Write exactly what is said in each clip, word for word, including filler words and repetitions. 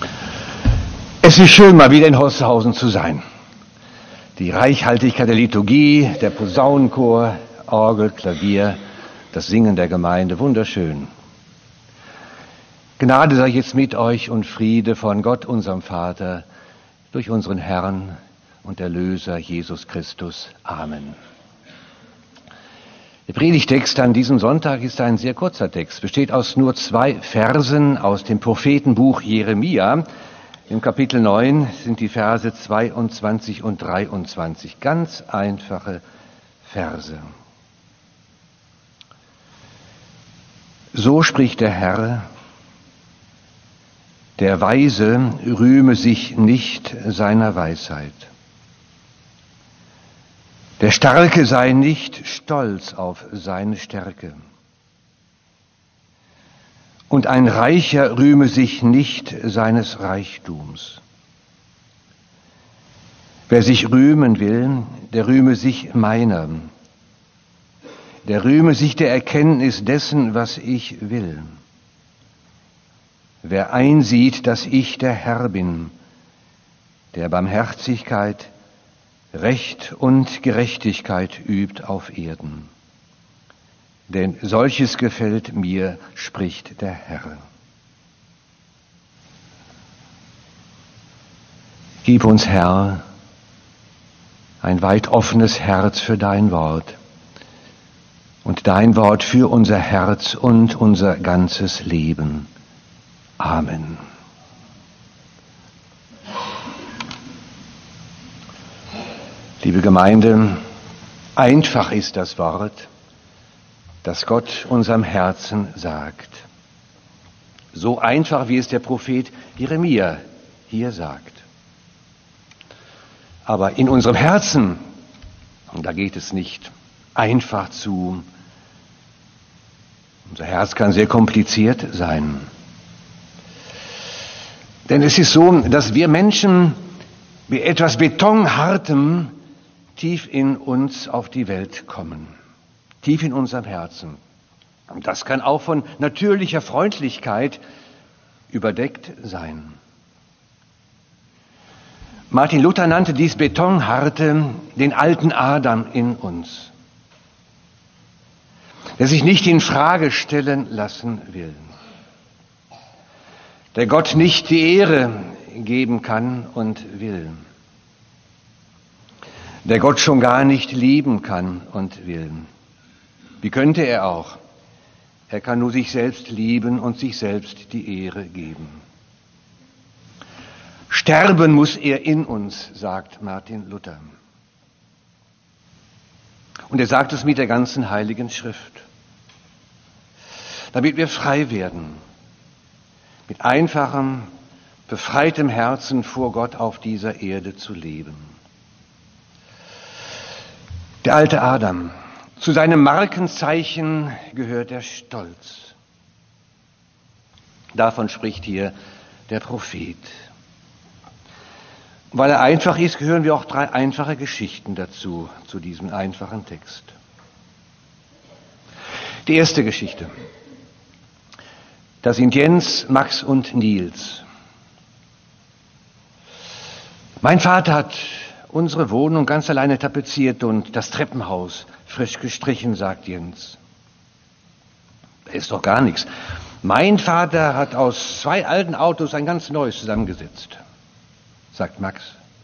Es ist schön, mal wieder in Holsterhausen zu sein. Die Reichhaltigkeit der Liturgie, der Posaunenchor, Orgel, Klavier, das Singen der Gemeinde, wunderschön. Gnade sei jetzt mit euch und Friede von Gott, unserem Vater, durch unseren Herrn und Erlöser Jesus Christus. Amen. Der Predigtext an diesem Sonntag ist ein sehr kurzer Text, besteht aus nur zwei Versen aus dem Prophetenbuch Jeremia. Im Kapitel neun sind die Verse zweiundzwanzig und dreiundzwanzig, ganz einfache Verse. So spricht der Herr: Der Weise rühme sich nicht seiner Weisheit. Der Starke sei nicht stolz auf seine Stärke. Und ein Reicher rühme sich nicht seines Reichtums. Wer sich rühmen will, der rühme sich meiner. Der rühme sich der Erkenntnis dessen, was ich will. Wer einsieht, dass ich der Herr bin, der Barmherzigkeit, Recht und Gerechtigkeit übt auf Erden. Denn solches gefällt mir, spricht der Herr. Gib uns, Herr, ein weit offenes Herz für dein Wort und dein Wort für unser Herz und unser ganzes Leben. Amen. Liebe Gemeinde, einfach ist das Wort, das Gott unserem Herzen sagt. So einfach, wie es der Prophet Jeremia hier sagt. Aber in unserem Herzen, da geht es nicht einfach zu. Unser Herz kann sehr kompliziert sein. Denn es ist so, dass wir Menschen mit etwas Betonhartem tief in uns auf die Welt kommen, tief in unserem Herzen. Und das kann auch von natürlicher Freundlichkeit überdeckt sein. Martin Luther nannte dies Betonharte den alten Adam in uns, der sich nicht in Frage stellen lassen will, der Gott nicht die Ehre geben kann und will, der Gott schon gar nicht lieben kann und will. Wie könnte er auch? Er kann nur sich selbst lieben und sich selbst die Ehre geben. Sterben muss er in uns, sagt Martin Luther. Und er sagt es mit der ganzen Heiligen Schrift, damit wir frei werden, mit einfachem, befreitem Herzen vor Gott auf dieser Erde zu leben. Der alte Adam, zu seinem Markenzeichen gehört der Stolz. Davon spricht hier der Prophet. Weil er einfach ist, gehören wir auch drei einfache Geschichten dazu, zu diesem einfachen Text. Die erste Geschichte. Das sind Jens, Max und Nils. Mein Vater hat unsere Wohnung ganz alleine tapeziert und das Treppenhaus frisch gestrichen, sagt Jens. Da ist doch gar nichts. Mein Vater hat aus zwei alten Autos ein ganz neues zusammengesetzt, sagt Max.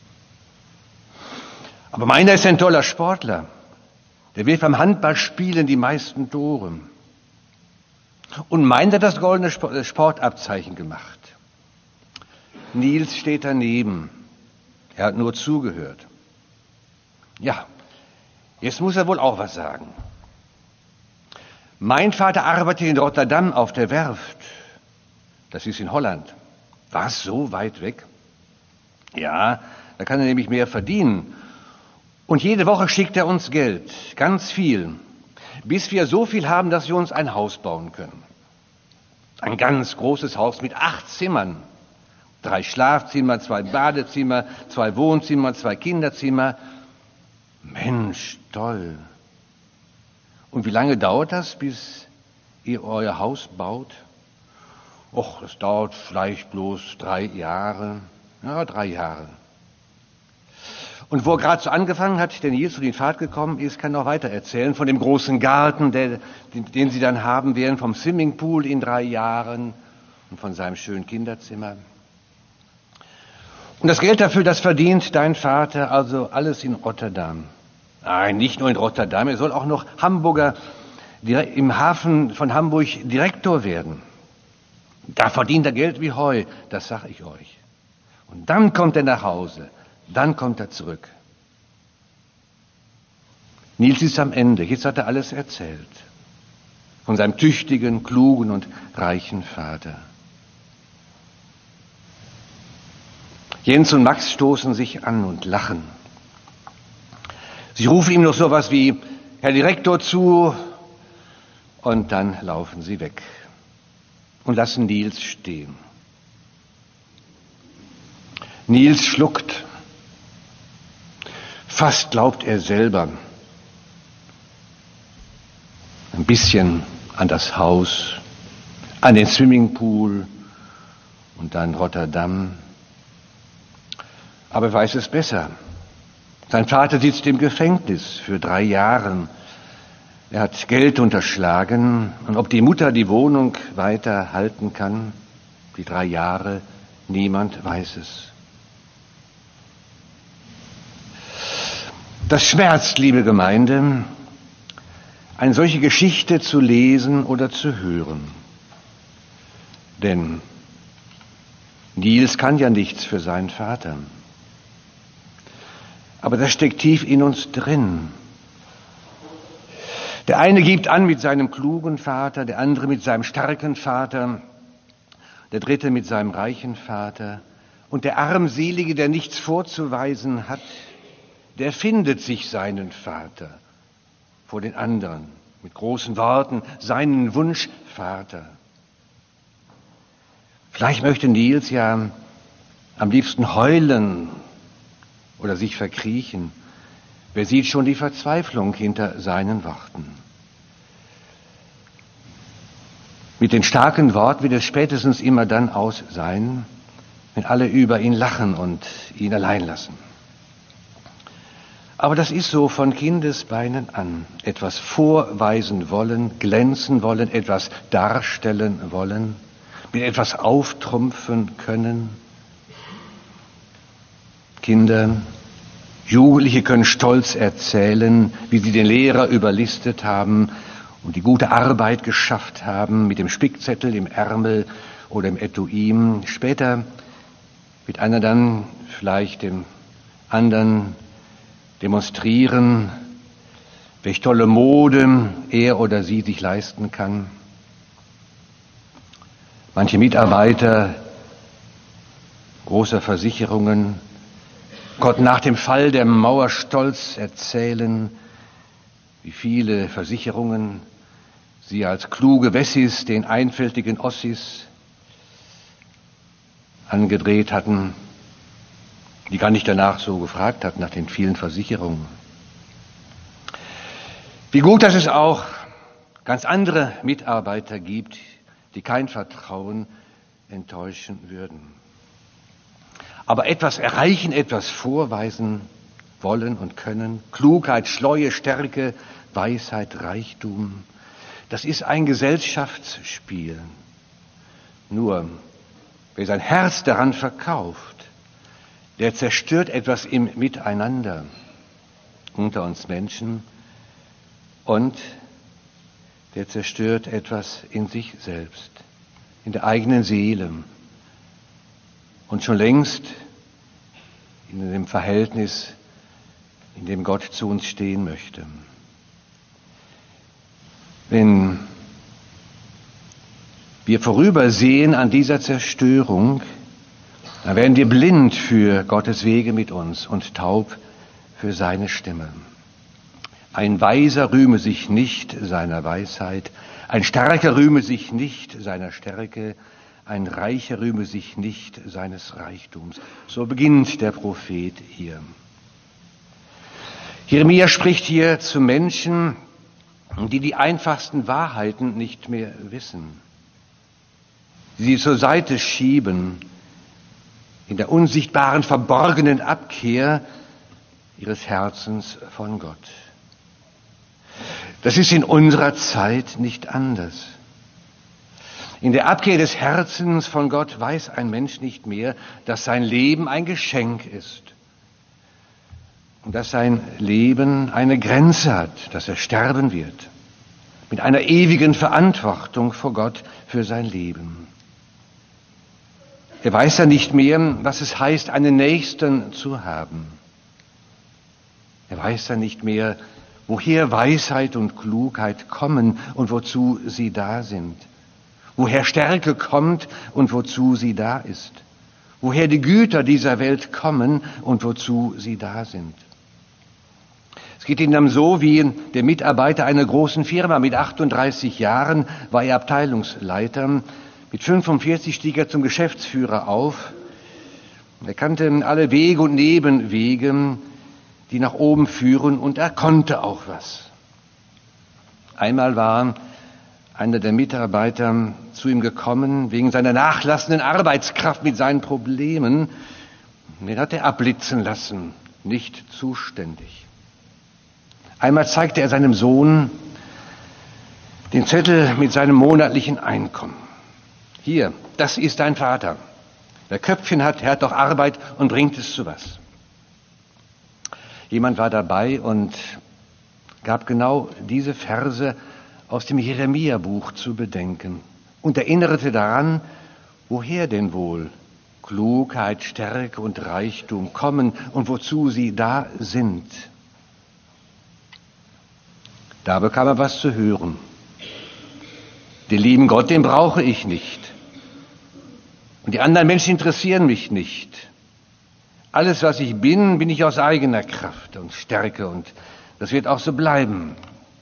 Aber meiner ist ein toller Sportler. Der wirft beim Handballspielen die meisten Tore. Und meiner hat das goldene Sportabzeichen gemacht. Nils steht daneben. Er hat nur zugehört. Ja, jetzt muss er wohl auch was sagen. Mein Vater arbeitet in Rotterdam auf der Werft. Das ist in Holland. Was, so weit weg? Ja, da kann er nämlich mehr verdienen. Und jede Woche schickt er uns Geld, ganz viel, bis wir so viel haben, dass wir uns ein Haus bauen können. Ein ganz großes Haus mit acht Zimmern. Drei Schlafzimmer, zwei Badezimmer, zwei Wohnzimmer, zwei Kinderzimmer. Mensch, toll. Und wie lange dauert das, bis ihr euer Haus baut? Och, das dauert vielleicht bloß drei Jahre. Ja, drei Jahre. Und wo er gerade so angefangen hat, der Nils zu den Fahrt gekommen ist, kann noch weiter erzählen von dem großen Garten, der, den, den sie dann haben werden, vom Swimmingpool in drei Jahren und von seinem schönen Kinderzimmer. Und das Geld dafür, das verdient dein Vater, also alles in Rotterdam. Nein, nicht nur in Rotterdam, er soll auch noch Hamburger, im Hafen von Hamburg Direktor werden. Da verdient er Geld wie Heu, das sag ich euch. Und dann kommt er nach Hause, dann kommt er zurück. Nils ist am Ende, jetzt hat er alles erzählt. Von seinem tüchtigen, klugen und reichen Vater. Jens und Max stoßen sich an und lachen. Sie rufen ihm noch sowas wie Herr Direktor zu und dann laufen sie weg und lassen Nils stehen. Nils schluckt. Fast glaubt er selber ein bisschen an das Haus, an den Swimmingpool und dann Rotterdam. Aber er weiß es besser. Sein Vater sitzt im Gefängnis für drei Jahre. Er hat Geld unterschlagen. Und ob die Mutter die Wohnung weiter halten kann, die drei Jahre, niemand weiß es. Das schmerzt, liebe Gemeinde, eine solche Geschichte zu lesen oder zu hören. Denn Nils kann ja nichts für seinen Vater. Aber das steckt tief in uns drin. Der eine gibt an mit seinem klugen Vater, der andere mit seinem starken Vater, der dritte mit seinem reichen Vater. Und der Armselige, der nichts vorzuweisen hat, der findet sich seinen Vater vor den anderen mit großen Worten, seinen Wunschvater. Vielleicht möchte Nils ja am liebsten heulen oder sich verkriechen. Wer sieht schon die Verzweiflung hinter seinen Worten? Mit den starken Worten wird es spätestens immer dann aus sein, wenn alle über ihn lachen und ihn allein lassen. Aber das ist so von Kindesbeinen an. Etwas vorweisen wollen, glänzen wollen, etwas darstellen wollen, mit etwas auftrumpfen können. Kinder, Jugendliche können stolz erzählen, wie sie den Lehrer überlistet haben und die gute Arbeit geschafft haben mit dem Spickzettel im Ärmel oder im Etui. Später wird einer dann vielleicht dem anderen demonstrieren, welche tolle Mode er oder sie sich leisten kann. Manche Mitarbeiter großer Versicherungen konnten nach dem Fall der Mauer stolz erzählen, wie viele Versicherungen sie als kluge Wessis den einfältigen Ossis angedreht hatten, die gar nicht danach so gefragt hatten, nach den vielen Versicherungen. Wie gut, dass es auch ganz andere Mitarbeiter gibt, die kein Vertrauen enttäuschen würden. Aber etwas erreichen, etwas vorweisen wollen und können, Klugheit, Schleue, Stärke, Weisheit, Reichtum, das ist ein Gesellschaftsspiel. Nur, wer sein Herz daran verkauft, der zerstört etwas im Miteinander unter uns Menschen und der zerstört etwas in sich selbst, in der eigenen Seele und schon längst in dem Verhältnis, in dem Gott zu uns stehen möchte. Wenn wir vorübersehen an dieser Zerstörung, dann werden wir blind für Gottes Wege mit uns und taub für seine Stimme. Ein Weiser rühme sich nicht seiner Weisheit, ein Starker rühme sich nicht seiner Stärke, ein Reicher rühme sich nicht seines Reichtums. So beginnt der Prophet hier. Jeremia spricht hier zu Menschen, die die einfachsten Wahrheiten nicht mehr wissen. die sie zur Seite schieben, in der unsichtbaren, verborgenen Abkehr ihres Herzens von Gott. Das ist in unserer Zeit nicht anders. In der Abkehr des Herzens von Gott weiß ein Mensch nicht mehr, dass sein Leben ein Geschenk ist und dass sein Leben eine Grenze hat, dass er sterben wird, mit einer ewigen Verantwortung vor Gott für sein Leben. Er weiß ja nicht mehr, was es heißt, einen Nächsten zu haben. Er weiß ja nicht mehr, woher Weisheit und Klugheit kommen und wozu sie da sind. Woher Stärke kommt und wozu sie da ist. Woher die Güter dieser Welt kommen und wozu sie da sind. Es geht ihm dann so wie der Mitarbeiter einer großen Firma. Mit achtunddreißig Jahren war er Abteilungsleiter. Mit fünfundvierzig stieg er zum Geschäftsführer auf. Er kannte alle Wege und Nebenwege, die nach oben führen, und er konnte auch was. Einmal war einer der Mitarbeiter zu ihm gekommen, wegen seiner nachlassenden Arbeitskraft mit seinen Problemen. Den hat er abblitzen lassen, nicht zuständig. Einmal zeigte er seinem Sohn den Zettel mit seinem monatlichen Einkommen. Hier, das ist dein Vater. Wer Köpfchen hat, er hat doch Arbeit und bringt es zu was. Jemand war dabei und gab genau diese Verse aus dem Jeremia-Buch zu bedenken und erinnerte daran, woher denn wohl Klugheit, Stärke und Reichtum kommen und wozu sie da sind. Da bekam er was zu hören. Den lieben Gott, den brauche ich nicht. Und die anderen Menschen interessieren mich nicht. Alles, was ich bin, bin ich aus eigener Kraft und Stärke, und das wird auch so bleiben.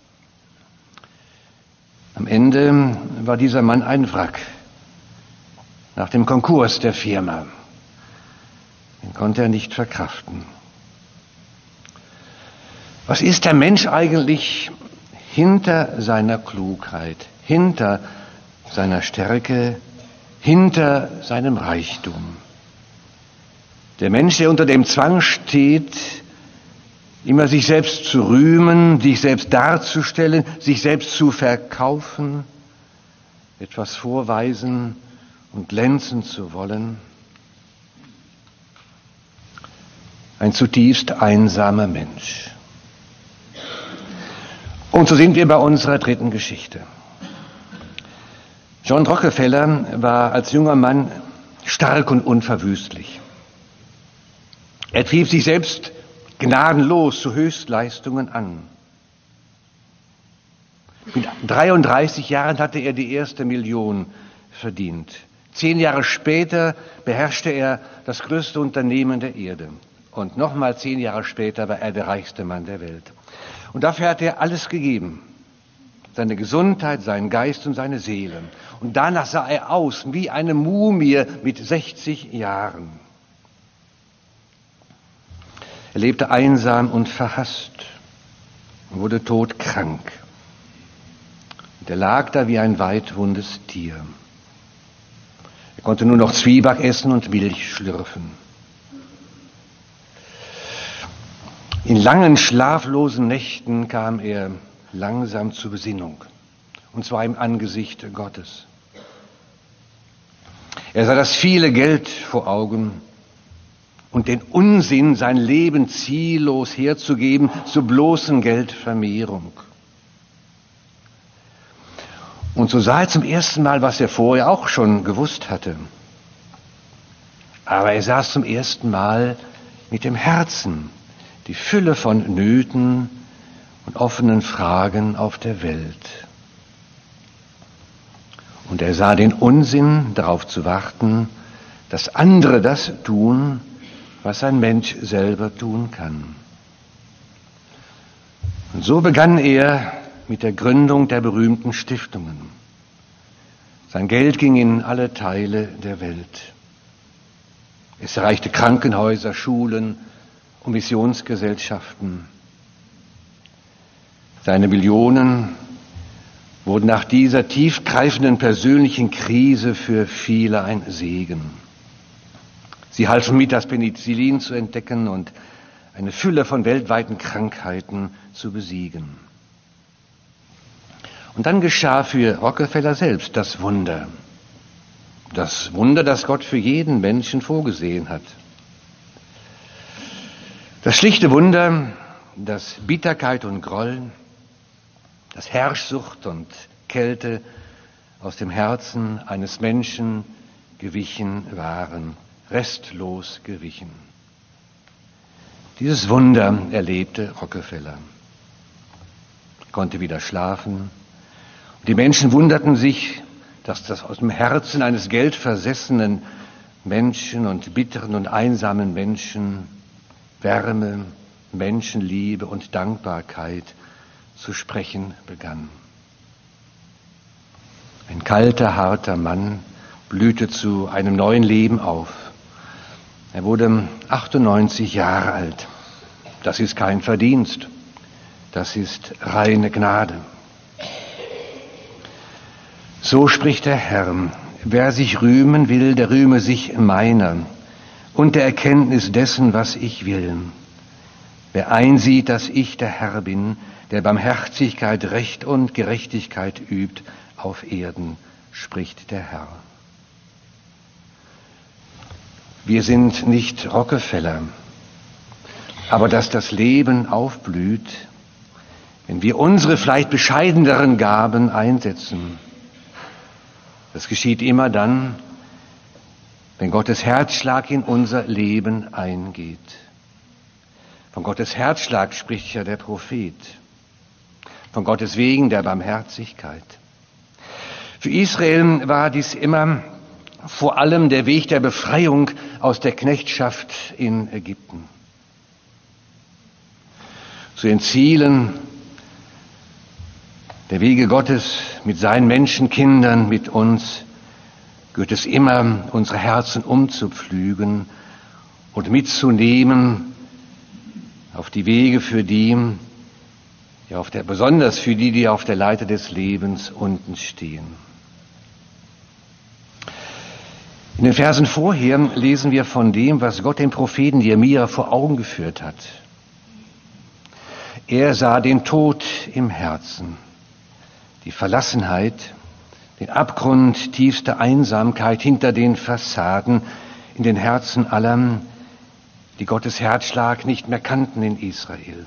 Am Ende war dieser Mann ein Wrack. Nach dem Konkurs der Firma. Den konnte er nicht verkraften. Was ist der Mensch eigentlich hinter seiner Klugheit, hinter seiner Stärke, hinter seinem Reichtum? Der Mensch, der unter dem Zwang steht, immer sich selbst zu rühmen, sich selbst darzustellen, sich selbst zu verkaufen, etwas vorweisen und glänzen zu wollen. Ein zutiefst einsamer Mensch. Und so sind wir bei unserer dritten Geschichte. John Rockefeller war als junger Mann stark und unverwüstlich. Er trieb sich selbst gnadenlos zu Höchstleistungen an. Mit dreiunddreißig Jahren hatte er die erste Million verdient. Zehn Jahre später beherrschte er das größte Unternehmen der Erde. Und nochmal zehn Jahre später war er der reichste Mann der Welt. Und dafür hat er alles gegeben. Seine Gesundheit, seinen Geist und seine Seele. Und danach sah er aus wie eine Mumie mit sechzig Jahren. Er lebte einsam und verhasst und wurde todkrank. Und er lag da wie ein weidwundes Tier. Er konnte nur noch Zwieback essen und Milch schlürfen. In langen, schlaflosen Nächten kam er langsam zur Besinnung, und zwar im Angesicht Gottes. Er sah das viele Geld vor Augen und den Unsinn, sein Leben ziellos herzugeben zur bloßen Geldvermehrung. Und so sah er zum ersten Mal, was er vorher auch schon gewusst hatte. Aber er sah es zum ersten Mal mit dem Herzen, die Fülle von Nöten und offenen Fragen auf der Welt. Und er sah den Unsinn, darauf zu warten, dass andere das tun, was ein Mensch selber tun kann. Und so begann er mit der Gründung der berühmten Stiftungen. Sein Geld ging in alle Teile der Welt. Es erreichte Krankenhäuser, Schulen und Missionsgesellschaften. Seine Millionen wurden nach dieser tiefgreifenden persönlichen Krise für viele ein Segen. Sie halfen mit, das Penicillin zu entdecken und eine Fülle von weltweiten Krankheiten zu besiegen. Und dann geschah für Rockefeller selbst das Wunder. Das Wunder, das Gott für jeden Menschen vorgesehen hat. Das schlichte Wunder, dass Bitterkeit und Groll, dass Herrschsucht und Kälte aus dem Herzen eines Menschen gewichen waren, restlos gewichen. Dieses Wunder erlebte Rockefeller. Er konnte wieder schlafen. Die Menschen wunderten sich, dass das aus dem Herzen eines geldversessenen Menschen und bitteren und einsamen Menschen Wärme, Menschenliebe und Dankbarkeit zu sprechen begann. Ein kalter, harter Mann blühte zu einem neuen Leben auf. Er wurde achtundneunzig Jahre alt. Das ist kein Verdienst, das ist reine Gnade. So spricht der Herr: Wer sich rühmen will, der rühme sich meiner und der Erkenntnis dessen, was ich will. Wer einsieht, dass ich der Herr bin, der Barmherzigkeit, Recht und Gerechtigkeit übt auf Erden, spricht der Herr. Wir sind nicht Rockefeller, aber dass das Leben aufblüht, wenn wir unsere vielleicht bescheideneren Gaben einsetzen. Das geschieht immer dann, wenn Gottes Herzschlag in unser Leben eingeht. Von Gottes Herzschlag spricht ja der Prophet. Von Gottes Wegen der Barmherzigkeit. Für Israel war dies immer vor allem der Weg der Befreiung aus der Knechtschaft in Ägypten. Zu den Zielen der Wege Gottes mit seinen Menschenkindern, mit uns, gehört es immer, unsere Herzen umzupflügen und mitzunehmen auf die Wege für die, die auf der, besonders für die, die auf der Leiter des Lebens unten stehen. In den Versen vorher lesen wir von dem, was Gott dem Propheten Jeremia vor Augen geführt hat. Er sah den Tod im Herzen, die Verlassenheit, den Abgrund tiefster Einsamkeit hinter den Fassaden in den Herzen aller, die Gottes Herzschlag nicht mehr kannten in Israel.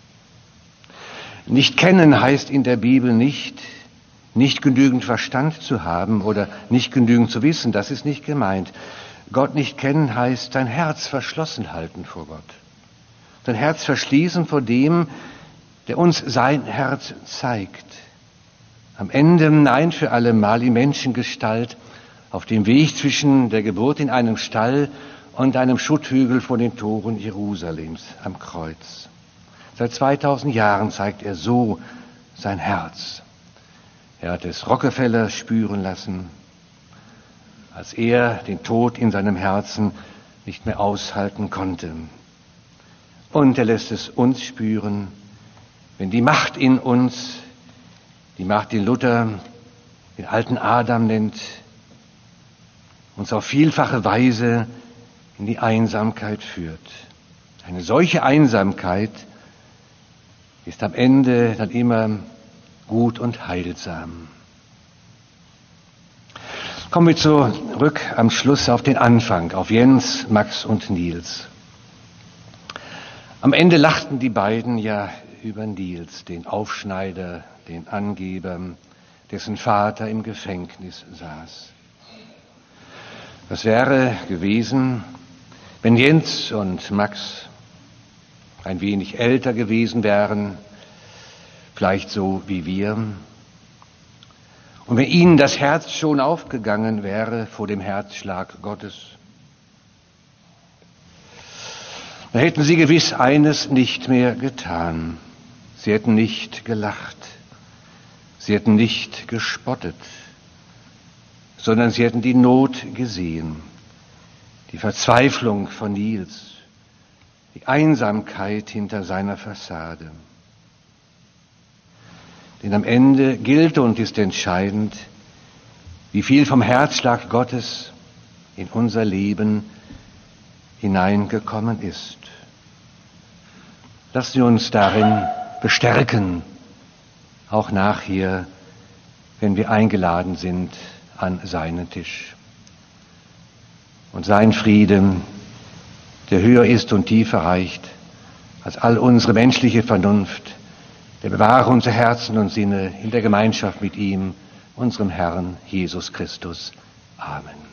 Nicht kennen heißt in der Bibel nicht, nicht genügend Verstand zu haben oder nicht genügend zu wissen, das ist nicht gemeint. Gott nicht kennen heißt sein Herz verschlossen halten vor Gott. Sein Herz verschließen vor dem, der uns sein Herz zeigt. Am Ende ein für alle Mal in Menschengestalt auf dem Weg zwischen der Geburt in einem Stall und einem Schutthügel vor den Toren Jerusalems am Kreuz. Seit zweitausend Jahren zeigt er so sein Herz. Er hat es Rockefeller spüren lassen, als er den Tod in seinem Herzen nicht mehr aushalten konnte. Und er lässt es uns spüren, wenn die Macht in uns, die Macht, die Luther den alten Adam nennt, uns auf vielfache Weise in die Einsamkeit führt. Eine solche Einsamkeit ist am Ende dann immer gut und heilsam. Kommen wir zurück am Schluss auf den Anfang, auf Jens, Max und Nils. Am Ende lachten die beiden ja über Nils, den Aufschneider, den Angeber, dessen Vater im Gefängnis saß. Was wäre gewesen, wenn Jens und Max ein wenig älter gewesen wären, vielleicht so wie wir, und wenn ihnen das Herz schon aufgegangen wäre vor dem Herzschlag Gottes, dann hätten sie gewiss eines nicht mehr getan. Sie hätten nicht gelacht, sie hätten nicht gespottet, sondern sie hätten die Not gesehen, die Verzweiflung von Nils, die Einsamkeit hinter seiner Fassade. Denn am Ende gilt und ist entscheidend, wie viel vom Herzschlag Gottes in unser Leben hineingekommen ist. Lassen Sie uns darin bestärken, auch nachher, wenn wir eingeladen sind an seinen Tisch. Und sein Frieden, der höher ist und tiefer reicht als all unsere menschliche Vernunft, der bewahre unsere Herzen und Sinne in der Gemeinschaft mit ihm, unserem Herrn Jesus Christus. Amen.